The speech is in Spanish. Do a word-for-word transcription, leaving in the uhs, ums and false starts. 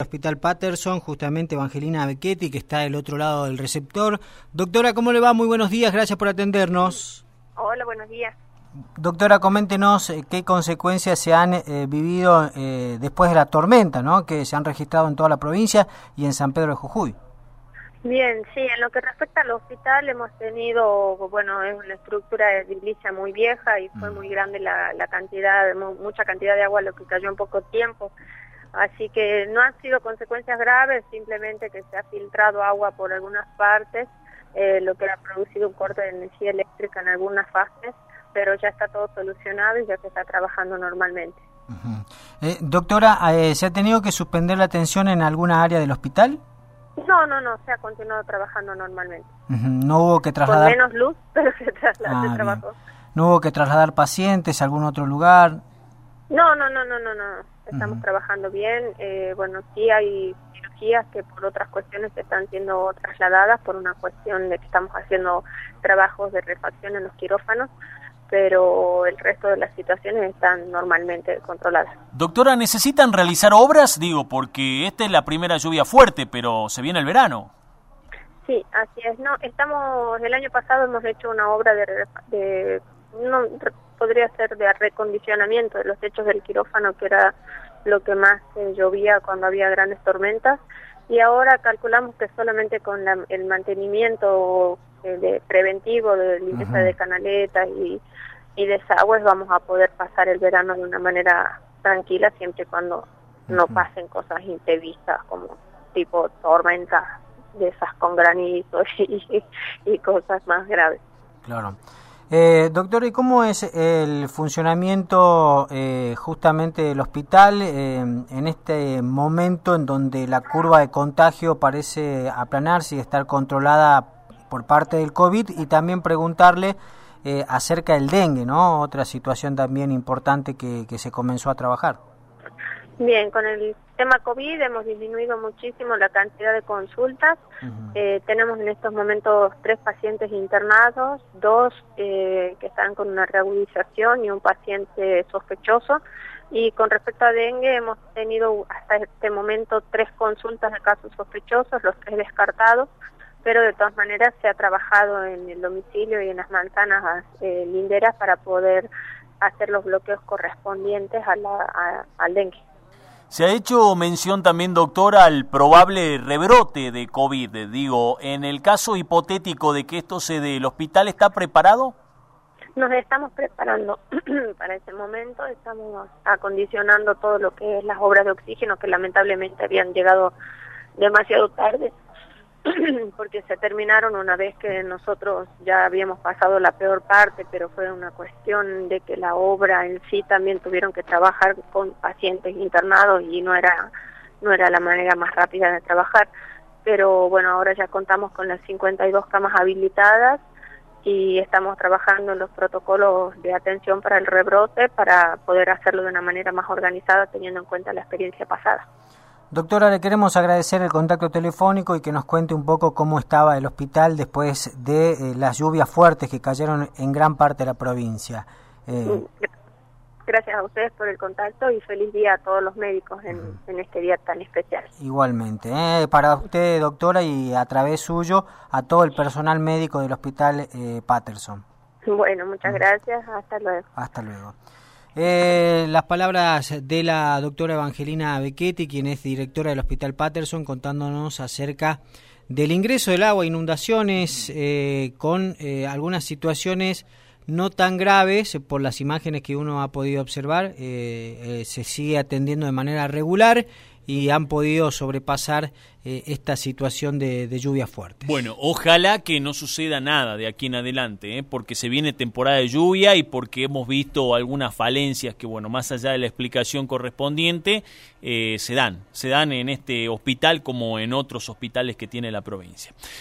Hospital Patterson, justamente Evangelina Becchetti, que está del otro lado del receptor. Doctora, ¿cómo le va? Muy buenos días, gracias por atendernos. Hola, buenos días. Doctora, coméntenos eh, qué consecuencias se han eh, vivido eh, después de la tormenta, ¿no?, que se han registrado en toda la provincia y en San Pedro de Jujuy. Bien, sí, en lo que respecta al hospital hemos tenido, bueno, es una estructura de edilicia muy vieja y fue muy grande la, la cantidad, mucha cantidad de agua lo que cayó en poco tiempo. Así que no han sido consecuencias graves, simplemente que se ha filtrado agua por algunas partes, eh, lo que ha producido un corte de energía eléctrica en algunas fases, pero ya está todo solucionado y ya se está trabajando normalmente. Uh-huh. eh, doctora, eh, ¿se ha tenido que suspender la atención en alguna área del hospital? No, no, no, se ha continuado trabajando normalmente. Uh-huh. ¿No hubo que trasladar? Con menos luz, pero se, trasladó, ah, se trabajó. ¿No hubo que trasladar pacientes a algún otro lugar? No, no, no, no, no, no. Estamos Uh-huh. trabajando bien. Eh, bueno, sí hay cirugías que por otras cuestiones están siendo trasladadas, por una cuestión de que estamos haciendo trabajos de refacción en los quirófanos, pero el resto de las situaciones están normalmente controladas. Doctora, ¿necesitan realizar obras? Digo, porque esta es la primera lluvia fuerte, pero se viene el verano. Sí, así es. No, estamos, el año pasado hemos hecho una obra de, de no podría ser de recondicionamiento de los techos del quirófano, que era lo que más eh, llovía cuando había grandes tormentas, y ahora calculamos que solamente con la, el mantenimiento eh, de preventivo de limpieza uh-huh. de canaletas y, y desagües vamos a poder pasar el verano de una manera tranquila, siempre y cuando uh-huh. no pasen cosas imprevistas como tipo tormentas de esas con granizo y, y cosas más graves. Claro. Eh, doctor, ¿y cómo es el funcionamiento eh, justamente del hospital eh, en este momento en donde la curva de contagio parece aplanarse y estar controlada por parte del COVID? Y también preguntarle eh, acerca del dengue, ¿no? Otra situación también importante que, que se comenzó a trabajar. Bien, con el tema COVID hemos disminuido muchísimo la cantidad de consultas. Uh-huh. Eh, tenemos en estos momentos tres pacientes internados, dos eh, que están con una reagudización y un paciente sospechoso. Y con respecto a dengue hemos tenido hasta este momento tres consultas de casos sospechosos, los tres descartados, pero de todas maneras se ha trabajado en el domicilio y en las manzanas eh, linderas para poder hacer los bloqueos correspondientes a la, a, al dengue. Se ha hecho mención también, doctora, al probable rebrote de COVID. Digo, en el caso hipotético de que esto se dé, ¿el hospital está preparado? Nos estamos preparando para ese momento, estamos acondicionando todo lo que es las obras de oxígeno que lamentablemente habían llegado demasiado tarde, porque se terminaron una vez que nosotros ya habíamos pasado la peor parte, pero fue una cuestión de que la obra en sí también tuvieron que trabajar con pacientes internados y no era no era la manera más rápida de trabajar. Pero bueno, ahora ya contamos con las cincuenta y dos camas habilitadas y estamos trabajando en los protocolos de atención para el rebrote para poder hacerlo de una manera más organizada teniendo en cuenta la experiencia pasada. Doctora, le queremos agradecer el contacto telefónico y que nos cuente un poco cómo estaba el hospital después de eh, las lluvias fuertes que cayeron en gran parte de la provincia. Eh... Gracias a ustedes por el contacto y feliz día a todos los médicos en, uh-huh. en este día tan especial. Igualmente, eh, para usted, doctora, y a través suyo, a todo el personal médico del hospital eh, Patterson. Bueno, muchas uh-huh. gracias, hasta luego. Hasta luego. Eh, las palabras de la doctora Evangelina Becchetti, quien es directora del Hospital Patterson, contándonos acerca del ingreso del agua, inundaciones, eh, con eh, algunas situaciones no tan graves por las imágenes que uno ha podido observar. Eh, eh, se sigue atendiendo de manera regular y han podido sobrepasar eh, esta situación de, de lluvias fuertes. Bueno, ojalá que no suceda nada de aquí en adelante, ¿eh? Porque se viene temporada de lluvia y porque hemos visto algunas falencias que, bueno, más allá de la explicación correspondiente, eh, se dan, se dan en este hospital como en otros hospitales que tiene la provincia.